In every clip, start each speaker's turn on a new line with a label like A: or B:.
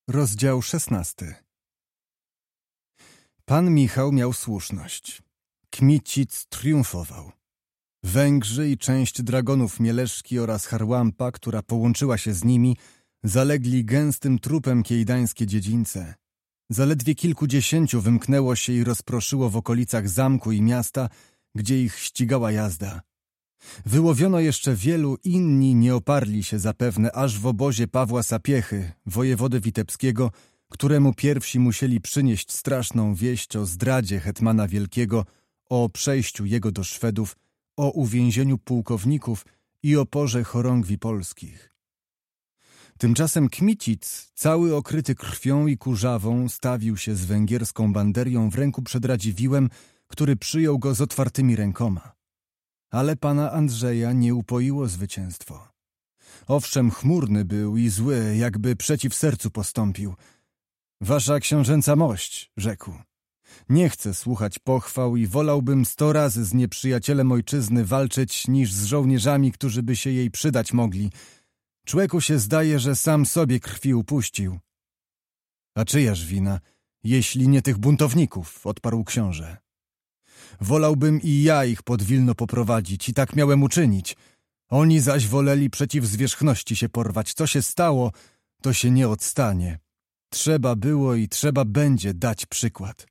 A: Rozdział 16. Pan Michał miał słuszność. Kmicic triumfował. Węgrzy i część dragonów Mieleszki oraz Harłampa, która połączyła się z nimi, zalegli gęstym trupem kiejdańskie dziedzińce. Zaledwie kilkudziesięciu wymknęło się i rozproszyło w okolicach zamku i miasta, gdzie ich ścigała jazda. Wyłowiono jeszcze wielu, inni nie oparli się zapewne aż w obozie Pawła Sapiechy, wojewody witebskiego, któremu pierwsi musieli przynieść straszną wieść o zdradzie hetmana Wielkiego, o przejściu jego do Szwedów, o uwięzieniu pułkowników i o porze chorągwi polskich. Tymczasem Kmicic, cały okryty krwią i kurzawą, stawił się z węgierską banderią w ręku przed Radziwiłem, który przyjął go z otwartymi rękoma. Ale pana Andrzeja nie upoiło zwycięstwo. Owszem, chmurny był i zły, jakby przeciw sercu postąpił. Wasza książęca mość, rzekł. Nie chcę słuchać pochwał i wolałbym 100 razy z nieprzyjacielem ojczyzny walczyć, niż z żołnierzami, którzy by się jej przydać mogli. Człeku się zdaje, że sam sobie krwi upuścił. A czyjaż wina, jeśli nie tych buntowników, odparł książę. Wolałbym i ja ich pod Wilno poprowadzić i tak miałem uczynić. Oni zaś woleli przeciw zwierzchności się porwać. Co się stało, to się nie odstanie. Trzeba było i trzeba będzie dać przykład.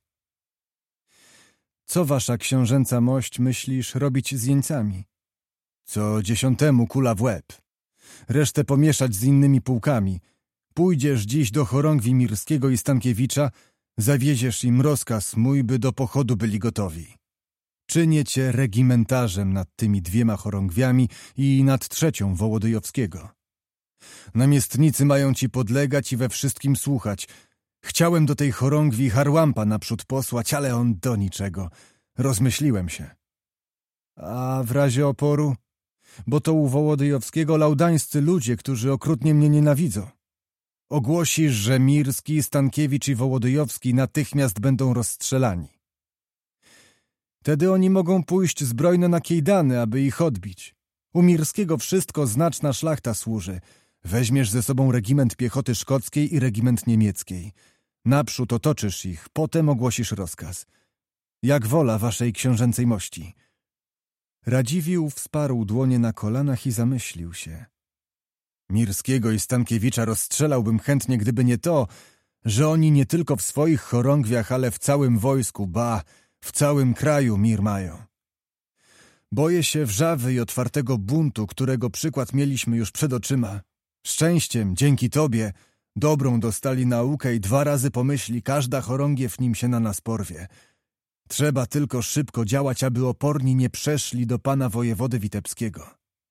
A: Co wasza książęca mość myślisz robić z jeńcami? Co 10 kula w łeb. Resztę pomieszać z innymi pułkami. Pójdziesz dziś do chorągwi Mirskiego i Stankiewicza, zawieziesz im rozkaz mój, by do pochodu byli gotowi. Czynię cię regimentarzem nad tymi 2 chorągwiami i nad 3 Wołodyjowskiego. Namiestnicy mają ci podlegać i we wszystkim słuchać. Chciałem do tej chorągwi Harłampa naprzód posłać, ale on do niczego. Rozmyśliłem się. A w razie oporu? Bo to u Wołodyjowskiego laudańscy ludzie, którzy okrutnie mnie nienawidzą. Ogłosisz, że Mirski, Stankiewicz i Wołodyjowski natychmiast będą rozstrzelani. Wtedy oni mogą pójść zbrojne na Kijdany, aby ich odbić. U Mirskiego wszystko znaczna szlachta służy. Weźmiesz ze sobą regiment piechoty szkockiej i regiment niemieckiej. Naprzód otoczysz ich, potem ogłosisz rozkaz. Jak wola waszej książęcej mości. Radziwiłł wsparł dłonie na kolanach i zamyślił się. Mirskiego i Stankiewicza rozstrzelałbym chętnie, gdyby nie to, że oni nie tylko w swoich chorągwiach, ale w całym wojsku, ba, w całym kraju mir mają. Boję się wrzawy i otwartego buntu, którego przykład mieliśmy już przed oczyma. Szczęściem, dzięki tobie, dobrą dostali naukę i 2 razy pomyśli, każda chorągiew nim się na nas porwie. Trzeba tylko szybko działać, aby oporni nie przeszli do pana wojewody witebskiego.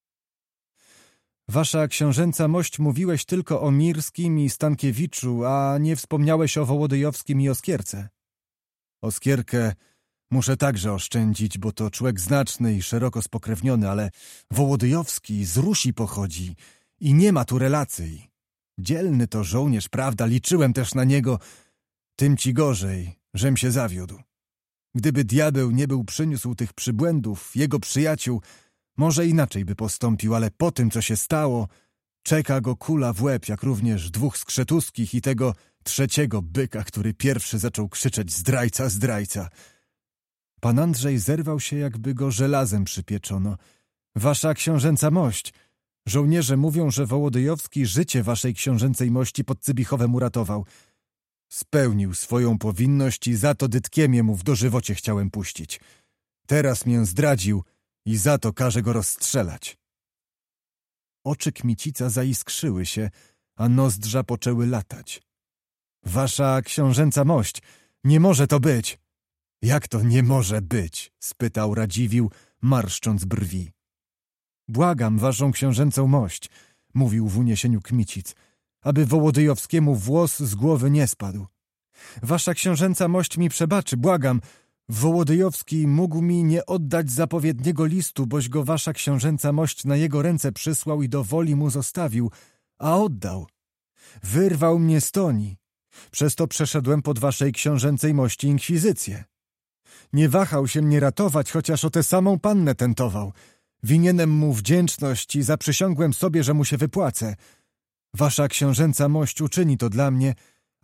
A: Wasza książęca mość mówiłeś tylko o Mirskim i Stankiewiczu, a nie wspomniałeś o Wołodyjowskim i Oskierce. Oskierkę muszę także oszczędzić, bo to człowiek znaczny i szeroko spokrewniony, ale Wołodyjowski z Rusi pochodzi i nie ma tu relacji. Dzielny to żołnierz, prawda, liczyłem też na niego, tym ci gorzej, żem się zawiódł. Gdyby diabeł nie był przyniósł tych przybłędów, jego przyjaciół, może inaczej by postąpił, ale po tym, co się stało, czeka go kula w łeb, jak również 2 skrzetuskich i tego 3 byka, który pierwszy zaczął krzyczeć zdrajca, zdrajca. Pan Andrzej zerwał się, jakby go żelazem przypieczono. Wasza książęca mość, żołnierze mówią, że Wołodyjowski życie waszej książęcej mości pod Cybichowem uratował. Spełnił swoją powinność i za to dytkiemie mu w dożywocie chciałem puścić. Teraz mię zdradził i za to każe go rozstrzelać. Oczy Kmicica zaiskrzyły się, a nozdrza poczęły latać. Wasza książęca mość, nie może to być. Jak to nie może być? Spytał Radziwiłł, marszcząc brwi. Błagam waszą książęcą mość, mówił w uniesieniu Kmicic, aby Wołodyjowskiemu włos z głowy nie spadł. Wasza książęca mość mi przebaczy, błagam. Wołodyjowski mógł mi nie oddać zapowiedniego listu, boś go wasza książęca mość na jego ręce przysłał i do woli mu zostawił, a oddał. Wyrwał mnie z toni. Przez to przeszedłem pod waszej książęcej mości inkwizycję. Nie wahał się mnie ratować, chociaż o tę samą pannę tentował. Winienem mu wdzięczność i zaprzysiągłem sobie, że mu się wypłacę. Wasza książęca mość uczyni to dla mnie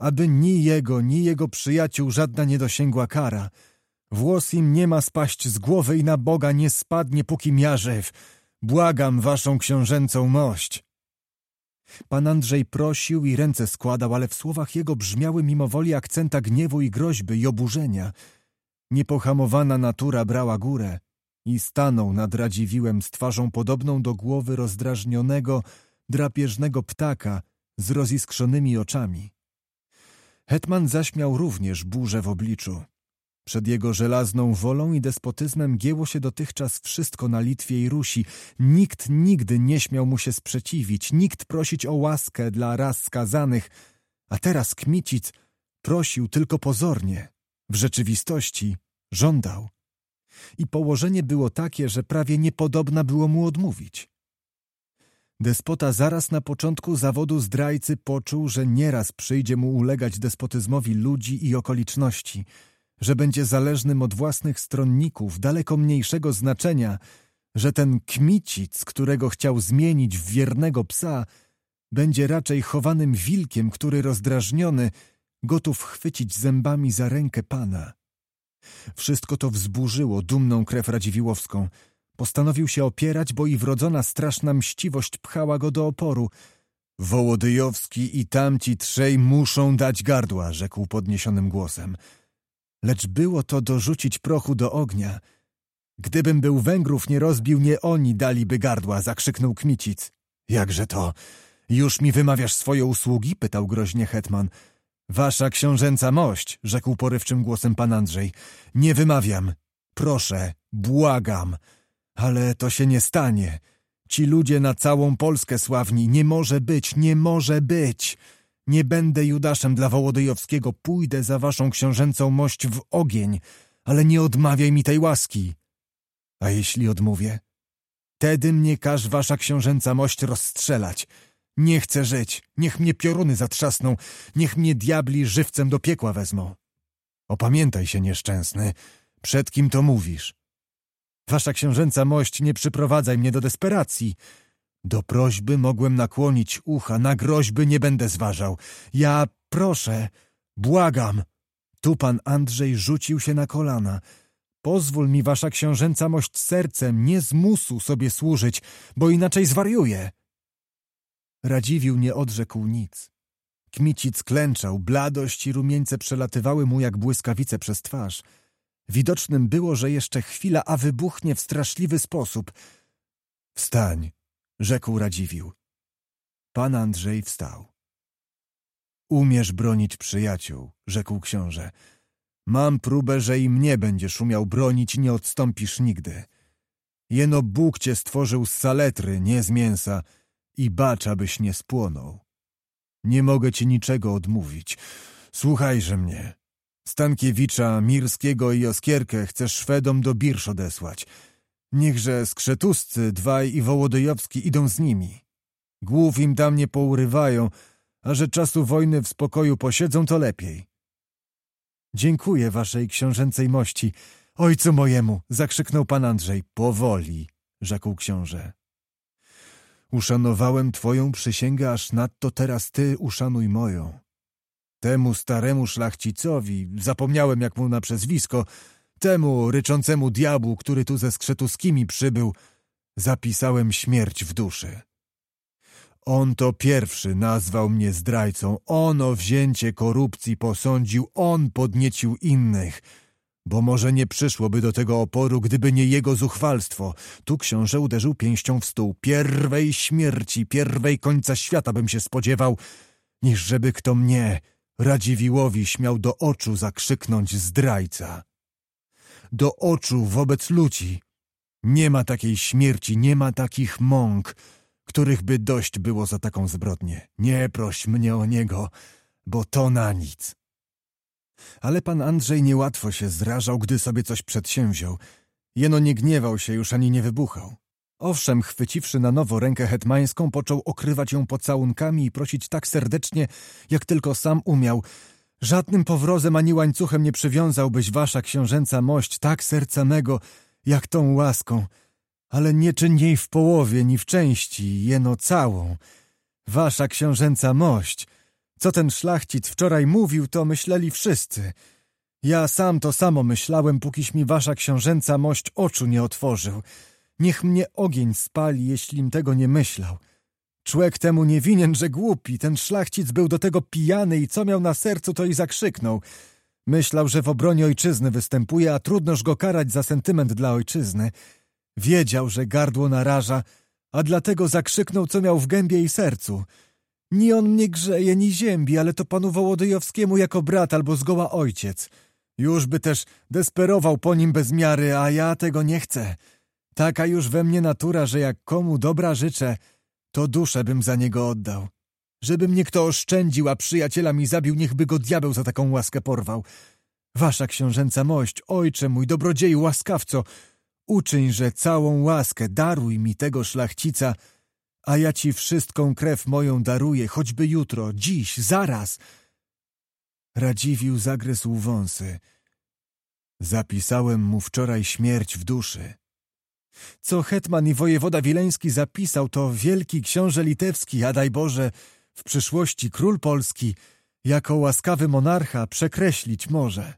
A: aby ni jego przyjaciół żadna nie dosięgła kara. Włos im nie ma spaść z głowy i na Boga nie spadnie, póki ja żyw. Błagam waszą książęcą mość. Pan Andrzej prosił i ręce składał, ale w słowach jego brzmiały mimowoli akcenta gniewu i groźby i oburzenia. Niepohamowana natura brała górę i stanął nad Radziwiłem z twarzą podobną do głowy rozdrażnionego, drapieżnego ptaka z roziskrzonymi oczami. Hetman zaśmiał również burzę w obliczu. Przed jego żelazną wolą i despotyzmem gięło się dotychczas wszystko na Litwie i Rusi. Nikt nigdy nie śmiał mu się sprzeciwić, nikt prosić o łaskę dla ras skazanych, a teraz Kmicic prosił tylko pozornie. W rzeczywistości żądał. I położenie było takie, że prawie niepodobna było mu odmówić. Despota zaraz na początku zawodu zdrajcy poczuł, że nieraz przyjdzie mu ulegać despotyzmowi ludzi i okoliczności, że będzie zależnym od własnych stronników daleko mniejszego znaczenia, że ten Kmicic, którego chciał zmienić w wiernego psa, będzie raczej chowanym wilkiem, który rozdrażniony gotów chwycić zębami za rękę pana. Wszystko to wzburzyło dumną krew radziwiłłowską. Postanowił się opierać, bo i wrodzona straszna mściwość pchała go do oporu. Wołodyjowski i tamci trzej muszą dać gardła, rzekł podniesionym głosem. Lecz było to dorzucić prochu do ognia. Gdybym był Węgrów nie rozbił, nie oni daliby gardła, zakrzyknął Kmicic. Jakże to? Już mi wymawiasz swoje usługi? Pytał groźnie hetman. Wasza książęca mość, rzekł porywczym głosem pan Andrzej. Nie wymawiam. Proszę, błagam. Ale to się nie stanie. Ci ludzie na całą Polskę sławni. Nie może być, nie może być. Nie będę Judaszem dla Wołodyjowskiego. Pójdę za waszą książęcą mość w ogień, ale nie odmawiaj mi tej łaski. A jeśli odmówię? Tedy mnie każ wasza książęca mość rozstrzelać. Nie chcę żyć. Niech mnie pioruny zatrzasną. Niech mnie diabli żywcem do piekła wezmą. Opamiętaj się, nieszczęsny. Przed kim to mówisz? Wasza książęca mość, nie przyprowadzaj mnie do desperacji. Do prośby mogłem nakłonić ucha, na groźby nie będę zważał. Ja proszę, błagam. Tu pan Andrzej rzucił się na kolana. Pozwól mi, wasza książęca mość, sercem, nie z musu sobie służyć, bo inaczej zwariuję. Radziwiłł nie odrzekł nic. Kmicic klęczał, bladość i rumieńce przelatywały mu jak błyskawice przez twarz. Widocznym było, że jeszcze chwila, a wybuchnie w straszliwy sposób. Wstań, rzekł Radziwiłł. Pan Andrzej wstał. Umiesz bronić przyjaciół, rzekł książę. Mam próbę, że i mnie będziesz umiał bronić i nie odstąpisz nigdy. Jeno Bóg cię stworzył z saletry, nie z mięsa, i bacz, abyś nie spłonął. Nie mogę ci niczego odmówić. Słuchajże mnie. Stankiewicza, Mirskiego i Oskierkę chcesz Szwedom do Birsz odesłać. Niechże Skrzetuscy, dwaj i Wołodyjowski idą z nimi. Głów im tam nie pourywają, a że czasu wojny w spokoju posiedzą, to lepiej. Dziękuję waszej książęcej mości. Ojcu mojemu, zakrzyknął pan Andrzej. Powoli, rzekł książę. Uszanowałem twoją przysięgę, aż nadto teraz ty uszanuj moją. Temu staremu szlachcicowi, zapomniałem jak mu na przezwisko, temu ryczącemu diabłu, który tu ze Skrzetuskimi przybył, zapisałem śmierć w duszy. On to pierwszy nazwał mnie zdrajcą, on o wzięcie korupcji posądził, on podniecił innych, bo może nie przyszłoby do tego oporu, gdyby nie jego zuchwalstwo. Tu książę uderzył pięścią w stół. Pierwej śmierci, pierwej końca świata bym się spodziewał, niż żeby kto mnie, Radziwiłłowi, śmiał do oczu zakrzyknąć zdrajca. Do oczu wobec ludzi. Nie ma takiej śmierci, nie ma takich mąk, których by dość było za taką zbrodnię. Nie proś mnie o niego, bo to na nic. Ale pan Andrzej niełatwo się zrażał, gdy sobie coś przedsięwziął. Jeno nie gniewał się już ani nie wybuchał. Owszem, chwyciwszy na nowo rękę hetmańską, począł okrywać ją pocałunkami i prosić tak serdecznie, jak tylko sam umiał. Żadnym powrozem ani łańcuchem nie przywiązałbyś wasza książęca mość tak serca mego, jak tą łaską. Ale nie czyń jej w połowie, ni w części, jeno całą. Wasza książęca mość, Co ten szlachcic wczoraj mówił, to myśleli wszyscy. Ja sam to samo myślałem, pókiś mi wasza książęca mość oczu nie otworzył. Niech mnie ogień spali, jeślim tego nie myślał. Człek temu nie winien, że głupi. Ten szlachcic był do tego pijany i co miał na sercu, to i zakrzyknął. Myślał, że w obronie ojczyzny występuje, a trudnoż go karać za sentyment dla ojczyzny. Wiedział, że gardło naraża, a dlatego zakrzyknął, co miał w gębie i sercu. Ni on mnie grzeje, ni ziębi, ale to panu Wołodyjowskiemu jako brat albo zgoła ojciec. Już by też desperował po nim bez miary, a ja tego nie chcę. Taka już we mnie natura, że jak komu dobra życzę, to duszę bym za niego oddał. Żeby mnie kto oszczędził, a przyjaciela mi zabił, niechby go diabeł za taką łaskę porwał. Wasza książęca mość, ojcze mój, dobrodzieju, łaskawco, uczyń, że całą łaskę daruj mi tego szlachcica, a ja ci wszystką krew moją daruję, choćby jutro, dziś, zaraz. Radziwiłł zagryzł wąsy. Zapisałem mu wczoraj śmierć w duszy. Co hetman i wojewoda wileński zapisał, to wielki książę litewski, a daj Boże, w przyszłości król polski, jako łaskawy monarcha przekreślić może.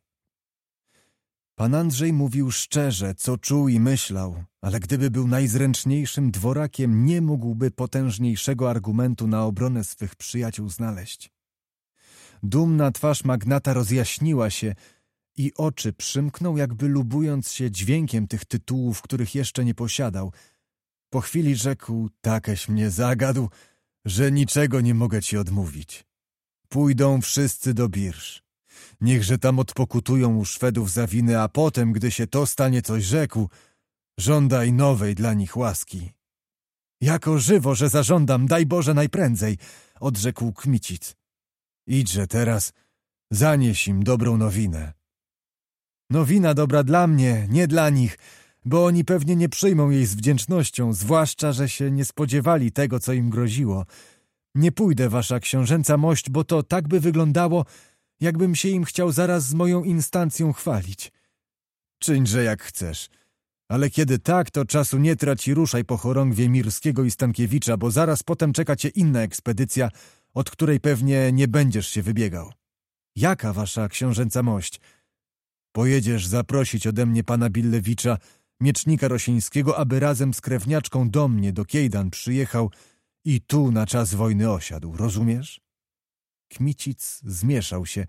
A: Pan Andrzej mówił szczerze, co czuł i myślał, ale gdyby był najzręczniejszym dworakiem, nie mógłby potężniejszego argumentu na obronę swych przyjaciół znaleźć. Dumna twarz magnata rozjaśniła się i oczy przymknął, jakby lubując się dźwiękiem tych tytułów, których jeszcze nie posiadał. Po chwili rzekł, takeś mnie zagadł, że niczego nie mogę ci odmówić. Pójdą wszyscy do Birż. Niechże tam odpokutują u Szwedów za winy, a potem, gdy się to stanie coś rzekł, żądaj nowej dla nich łaski. Jako żywo, że zażądam, daj Boże najprędzej, odrzekł Kmicic. Idźże teraz, zanieś im dobrą nowinę. Nowina dobra dla mnie, nie dla nich, bo oni pewnie nie przyjmą jej z wdzięcznością, zwłaszcza, że się nie spodziewali tego, co im groziło. Nie pójdę, wasza książęca mość, bo to tak by wyglądało, jakbym się im chciał zaraz z moją instancją chwalić. Czyńże jak chcesz, ale kiedy tak, to czasu nie trać i ruszaj po chorągwie Mirskiego i Stankiewicza, bo zaraz potem czeka cię inna ekspedycja, od której pewnie nie będziesz się wybiegał. Jaka wasza książęca mość? Pojedziesz zaprosić ode mnie pana Billewicza, miecznika rosieńskiego, aby razem z krewniaczką do mnie, do Kiejdan przyjechał i tu na czas wojny osiadł, rozumiesz? Kmicic zmieszał się.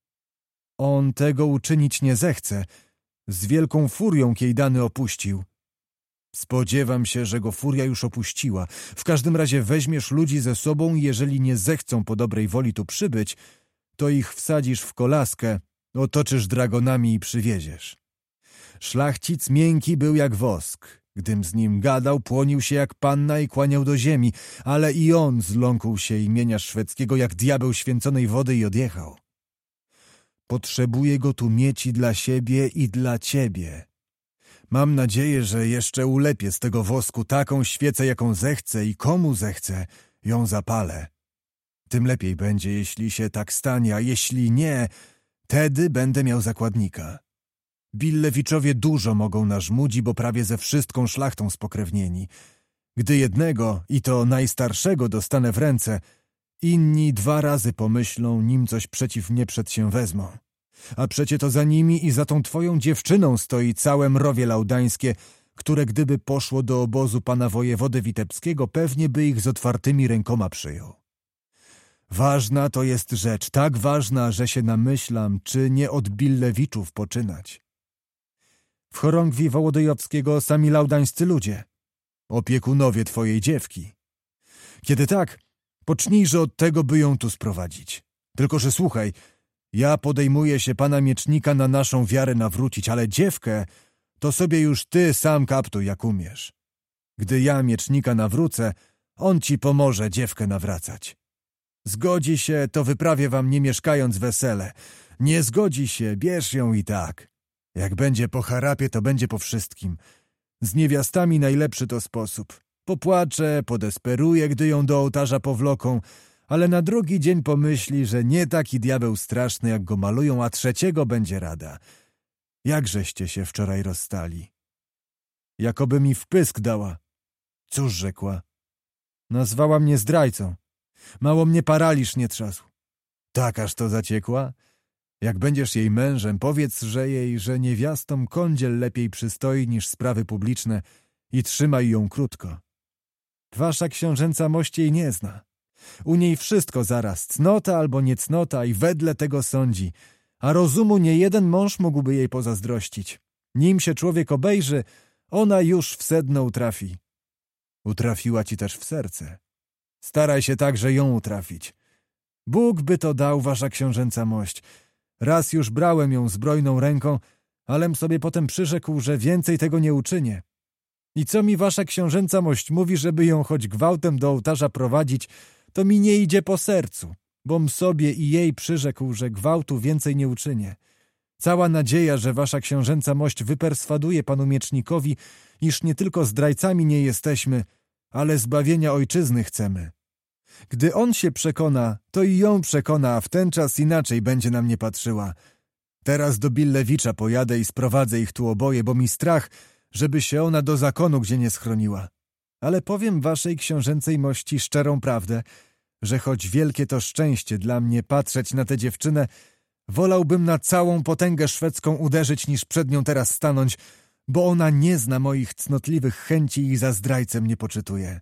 A: On tego uczynić nie zechce. Z wielką furią Kijdany opuścił. Spodziewam się, że go furia już opuściła. W każdym razie weźmiesz ludzi ze sobą i jeżeli nie zechcą po dobrej woli tu przybyć, to ich wsadzisz w kolaskę, otoczysz dragonami i przywieziesz. Szlachcic miękki był jak wosk. Gdym z nim gadał, płonił się jak panna i kłaniał do ziemi, ale i on zląkł się imienia szwedzkiego jak diabeł święconej wody i odjechał. Potrzebuję go tu mieć i dla siebie i dla ciebie. Mam nadzieję, że jeszcze ulepię z tego wosku taką świecę, jaką zechcę i komu zechcę, ją zapalę. Tym lepiej będzie, jeśli się tak stanie, a jeśli nie, tedy będę miał zakładnika. Billewiczowie dużo mogą nażmudzi, bo prawie ze wszystką szlachtą spokrewnieni. Gdy jednego, i to najstarszego, dostanę w ręce, inni 2 razy pomyślą, nim coś przeciw mnie przed się wezmą. A przecie to za nimi i za tą twoją dziewczyną stoi całe mrowie laudańskie, które gdyby poszło do obozu pana wojewody witebskiego, pewnie by ich z otwartymi rękoma przyjął. Ważna to jest rzecz, tak ważna, że się namyślam, czy nie od Billewiczów poczynać. W chorągwi Wołodyjowskiego sami laudańscy ludzie, opiekunowie twojej dziewki. Kiedy tak, pocznijże od tego, by ją tu sprowadzić. Tylko że słuchaj, ja podejmuję się pana miecznika na naszą wiarę nawrócić, ale dziewkę to sobie już ty sam kaptuj, jak umiesz. Gdy ja miecznika nawrócę, on ci pomoże dziewkę nawracać. Zgodzi się, to wyprawię wam nie mieszkając wesele. Nie zgodzi się, bierz ją i tak. Jak będzie po harapie, to będzie po wszystkim. Z niewiastami najlepszy to sposób. Popłacze, podesperuje, gdy ją do ołtarza powloką, ale na drugi dzień pomyśli, że nie taki diabeł straszny, jak go malują, a 3. będzie rada. Jakżeście się wczoraj rozstali? Jakoby mi wpysk dała. Cóż rzekła? Nazwała mnie zdrajcą. Mało mnie paraliż nie trzasł. Tak aż to zaciekła? Jak będziesz jej mężem, powiedz jej, że niewiastom kądziel lepiej przystoi niż sprawy publiczne i trzymaj ją krótko. Wasza książęca mość jej nie zna. U niej wszystko zaraz, cnota albo niecnota i wedle tego sądzi, a rozumu niejeden mąż mógłby jej pozazdrościć. Nim się człowiek obejrzy, ona już w sedno utrafi. Utrafiła ci też w serce. Staraj się także ją utrafić. Bóg by to dał, wasza książęca mość. Raz już brałem ją zbrojną ręką, alem sobie potem przyrzekł, że więcej tego nie uczynię. I co mi wasza książęca mość mówi, żeby ją choć gwałtem do ołtarza prowadzić, to mi nie idzie po sercu, bom sobie i jej przyrzekł, że gwałtu więcej nie uczynię. Cała nadzieja, że wasza książęca mość wyperswaduje panu miecznikowi, iż nie tylko zdrajcami nie jesteśmy, ale zbawienia ojczyzny chcemy. Gdy on się przekona, to i ją przekona, a w ten czas inaczej będzie na mnie patrzyła. Teraz do Billewicza pojadę i sprowadzę ich tu oboje, bo mi strach, żeby się ona do zakonu gdzie nie schroniła. Ale powiem waszej książęcej mości szczerą prawdę, że choć wielkie to szczęście dla mnie patrzeć na tę dziewczynę, wolałbym na całą potęgę szwedzką uderzyć, niż przed nią teraz stanąć, bo ona nie zna moich cnotliwych chęci i za zdrajcę mnie poczytuje.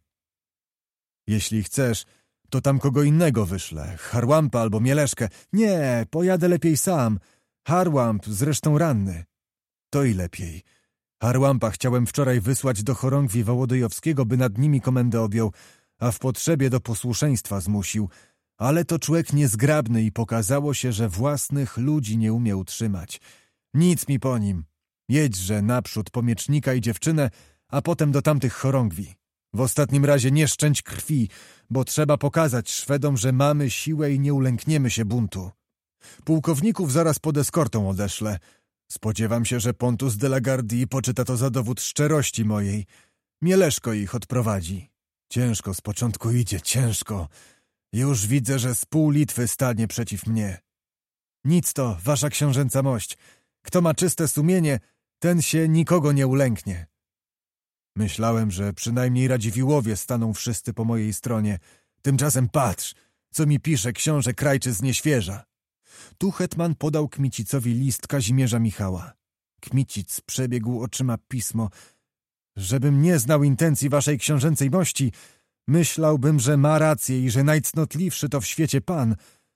A: Jeśli chcesz, to tam kogo innego wyszlę, Harłampa albo Mieleszkę. Nie, pojadę lepiej sam. Harłamp zresztą ranny. To i lepiej. Harłampa chciałem wczoraj wysłać do chorągwi Wołodyjowskiego, by nad nimi komendę objął, a w potrzebie do posłuszeństwa zmusił. Ale to człowiek niezgrabny i pokazało się, że własnych ludzi nie umie utrzymać. Nic mi po nim. Jedźże naprzód po miecznika i dziewczynę, a potem do tamtych chorągwi. W ostatnim razie nie szczęć krwi, bo trzeba pokazać Szwedom, że mamy siłę i nie ulękniemy się buntu. Pułkowników zaraz pod eskortą odeszlę. Spodziewam się, że Pontus de la Gardie poczyta to za dowód szczerości mojej. Mieleszko ich odprowadzi. Ciężko z początku idzie, ciężko. Już widzę, że z pół Litwy stanie przeciw mnie. Nic to, wasza książęca mość. Kto ma czyste sumienie, ten się nikogo nie ulęknie. Myślałem, że przynajmniej Radziwiłłowie staną wszyscy po mojej stronie. Tymczasem patrz, co mi pisze książę Krajczy z Nieświeża. Tu hetman podał Kmicicowi list Kazimierza Michała. Kmicic przebiegł oczyma pismo. Żebym nie znał intencji waszej książęcej mości, myślałbym, że ma rację i że najcnotliwszy to w świecie pan.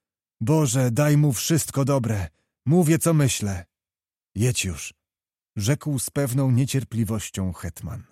A: Boże, daj mu wszystko dobre. Mówię, co myślę. Jedź już, rzekł z pewną niecierpliwością hetman.